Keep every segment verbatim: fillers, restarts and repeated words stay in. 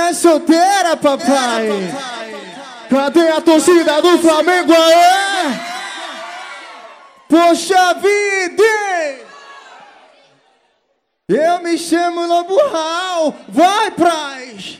é solteira, papai? Cadê a torcida do Flamengo aí? Poxa vida! Eu me chamo Lobo Raul. Vai, Praz!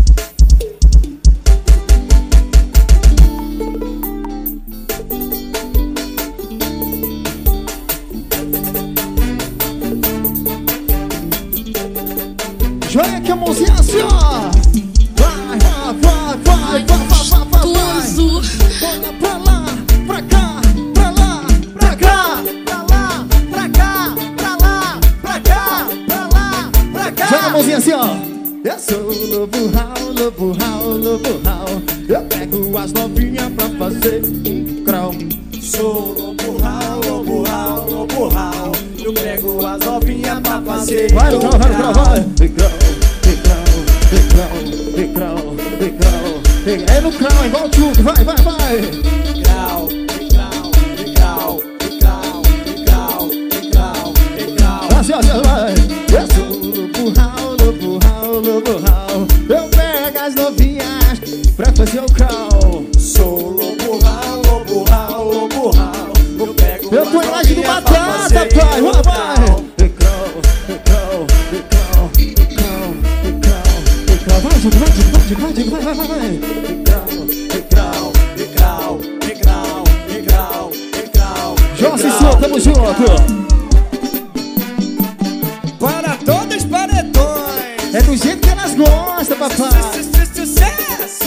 Joga aqui a mãozinha assim, ó. Vai, vai, vai, vai, vai, vai, vai, vai. Bora pra lá, pra cá, pra lá, pra cá, pra lá, pra cá, pra lá, pra cá, pra lá, pra cá. Joga a mãozinha assim, ó. Eu sou o Lobo Raul, Lobo Raul, Lobo Raul. Eu pego as novinhas pra fazer um crau. Sou Lobo Raul, Lobo Raul, Lobo Raul. Eu pego as novinhas pra fazer. Vai no crau, vai no crau, vai. Crau, crau, crau. É no crau, igual o tube, vai, vai, vai. Crau, crau, crau, crau, crau, crau, crau. Assim, assim, vai. Eu sou o Lobo Raul, Lobo Raul, Lobo Raul. Eu pego as novinhas pra fazer o crau. Sou Lobo Raul, Lobo Raul, Lobo Raul. Eu pego Eu tô em laje do Batata, pai, vai, vai. Vai, vai, vai, vai, vai, vai, vai. Recrau, recrau, recrau, recrau, recrau. Jossi Sô, tamo junto. Para todos os paredões. É do jeito que elas gostam, papai. Sucesso.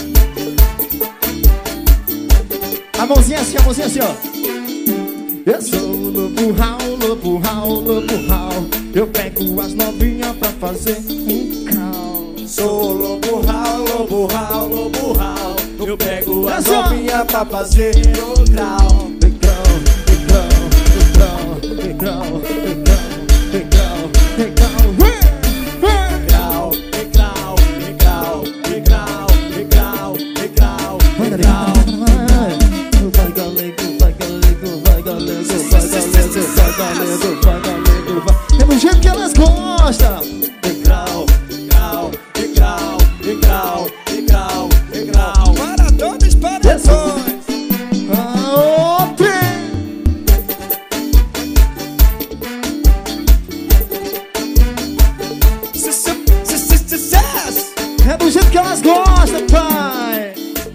A mãozinha assim, a mãozinha assim, ó. Eu sou o Lobo Raul, Lobo Raul, Lobo Raul. Eu pego as novinhas pra fazer um crau. Sou Lobo Raul, Lobo Raul, Lobo Raul. Eu pego as novinhas pra fazer o grau. Recrau, recrau, recrau, recrau, recrau, recrau, recrau. Recrau, recrau, recrau, recrau, recrau, recrau. Vai galego, vai galego, vai galego, vai galego, vai galego, vai galego, vai. É do jeito que elas gostam. Recrau, recrau, recrau, recrau, recrau, recrau. Para todos os paredões. A outra. Sucesso. É do jeito que elas gostam, pai.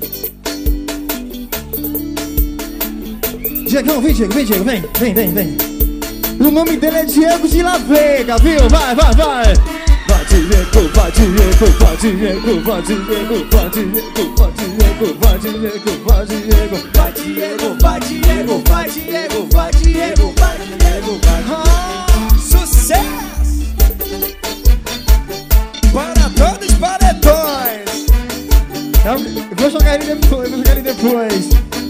Diegão, vem, Diego, vem, Diego, vem, vem, vem, vem. O nome dele é Diego de La Vega, viu? Vai, vai, vai. Vai, Diego, vai, Diego, vai, Diego, vai, Diego, vai, Diego, vai, Diego, vai, Diego, vai, Diego. Vai, Diego, vai, Diego, vai, Diego, vai, Diego, vai, Diego, vai. Ah, Sucesso. Para todos os paredões. eu vou jogar ele depois, vou jogar ele depois.